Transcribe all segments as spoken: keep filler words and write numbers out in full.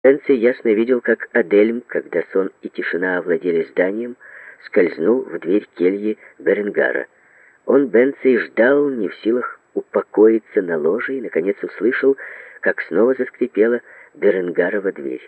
Бенци ясно видел, как Адельм, когда сон и тишина овладели зданием, скользнул в дверь кельи Беренгара. Он, Бенци, ждал, не в силах упокоиться на ложе, и, наконец, услышал, как снова заскрипела Беренгарова дверь.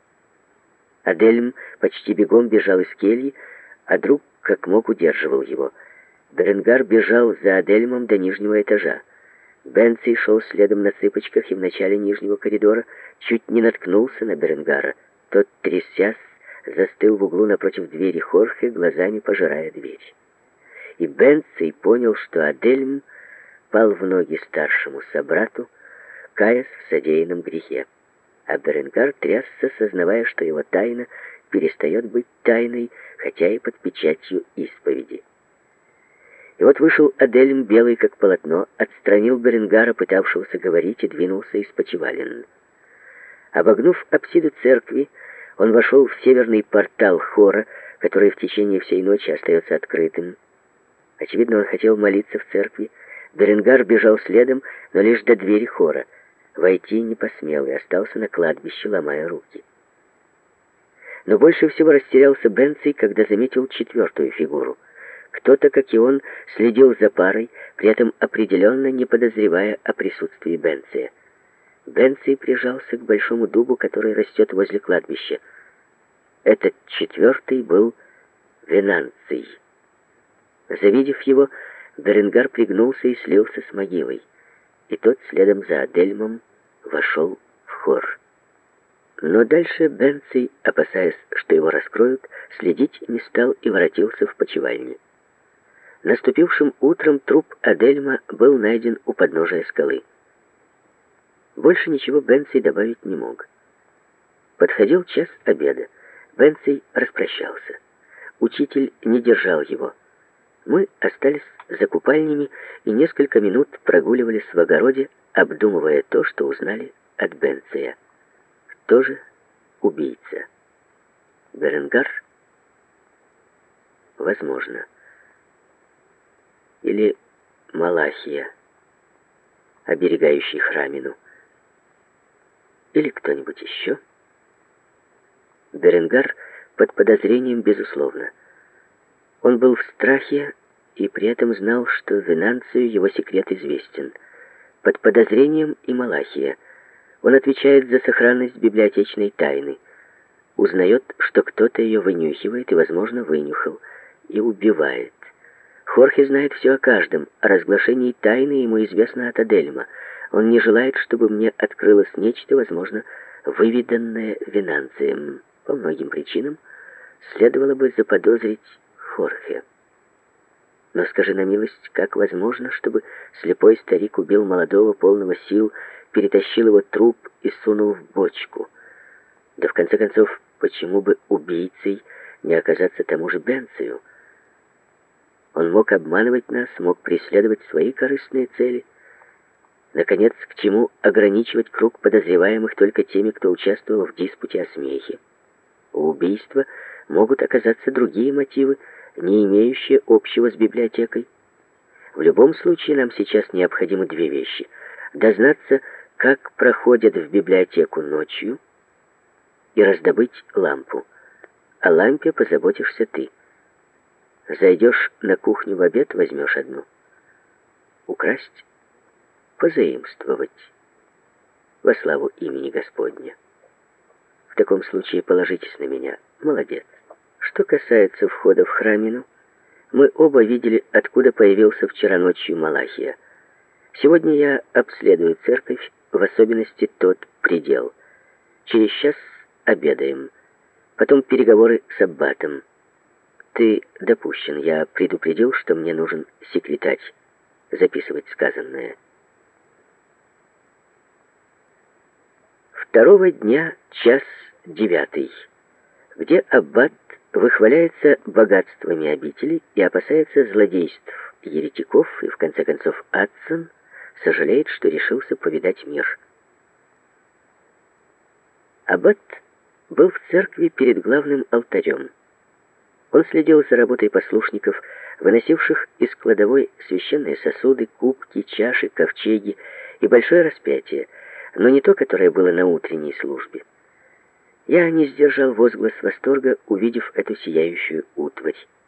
Адельм почти бегом бежал из кельи, а друг как мог удерживал его. Беренгар бежал за Адельмом до нижнего этажа. Бенци шел следом на цыпочках и в начале нижнего коридора чуть не наткнулся на Беренгара. Тот, трясясь, застыл в углу напротив двери Хорхе, глазами пожирая дверь. И Бенци понял, что Адельм пал в ноги старшему собрату, каясь в содеянном грехе. А Беренгар трясся, сознавая, что его тайна перестает быть тайной, хотя и под печатью исповеди. И вот вышел Адельм, белый как полотно, отстранил Беренгара, пытавшегося говорить, и двинулся из почевален. Обогнув апсиду церкви, он вошел в северный портал хора, который в течение всей ночи остается открытым. Очевидно, он хотел молиться в церкви. Беренгар бежал следом, но лишь до двери хора. Войти не посмел и остался на кладбище, ломая руки. Но больше всего растерялся Бенци, когда заметил четвертую фигуру. Кто-то, как и он, следил за парой, при этом определенно не подозревая о присутствии Бенция. Бенци прижался к большому дубу, который растет возле кладбища. Этот четвертый был Венанций. Завидев его, Беренгар пригнулся и слился с могилой, и тот следом за Адельмом вошел в хор. Но дальше Бенци, опасаясь, что его раскроют, следить не стал и воротился в почевальню. Наступившим утром труп Адельма был найден у подножия скалы. Больше ничего Бенци добавить не мог. Подходил час обеда. Бенци распрощался. Учитель не держал его. Мы остались за купальнями и несколько минут прогуливались в огороде, обдумывая то, что узнали от Бенция. Кто же убийца? Беренгар? Возможно. Или Малахия, оберегающий храмину. Или кто-нибудь еще? Беренгар под подозрением, безусловно. Он был в страхе и при этом знал, что Венанцию его секрет известен. Под подозрением и Малахия. Он отвечает за сохранность библиотечной тайны. Узнает, что кто-то ее вынюхивает и, возможно, вынюхал, и убивает. Хорхе знает все о каждом. О разглашении тайны ему известно от Адельма. Он не желает, чтобы мне открылось нечто, возможно, выведанное Венанцием. По многим причинам следовало бы заподозрить Хорхе. Но скажи на милость, как возможно, чтобы слепой старик убил молодого, полного сил, перетащил его труп и сунул в бочку? Да в конце концов, почему бы убийцей не оказаться тому же Бенцию? Он мог обманывать нас, мог преследовать свои корыстные цели. Наконец, к чему ограничивать круг подозреваемых только теми, кто участвовал в диспуте о смехе? У убийства могут оказаться другие мотивы, не имеющие общего с библиотекой. В любом случае, нам сейчас необходимы две вещи. Дознаться, как проходят в библиотеку ночью, и раздобыть лампу. О лампе позаботишься ты. Зайдешь на кухню в обед, возьмешь одну. Украсть, позаимствовать во славу имени Господня. В таком случае положитесь на меня. Молодец. Что касается входа в храмину, мы оба видели, откуда появился вчера ночью Малахия. Сегодня я обследую церковь, в особенности тот предел. Через час обедаем. Потом переговоры с аббатом. Ты допущен. Я предупредил, что мне нужен секретарь. Записывать сказанное. Второго дня час девятый, где аббат выхваляется богатствами обители и опасается злодейств еретиков, и в конце концов Адсон сожалеет, что решился повидать мир. Аббат был в церкви перед главным алтарем. Он следил за работой послушников, выносивших из кладовой священные сосуды, кубки, чаши, ковчеги и большое распятие, но не то, которое было на утренней службе. Я не сдержал возглас восторга, увидев эту сияющую утварь.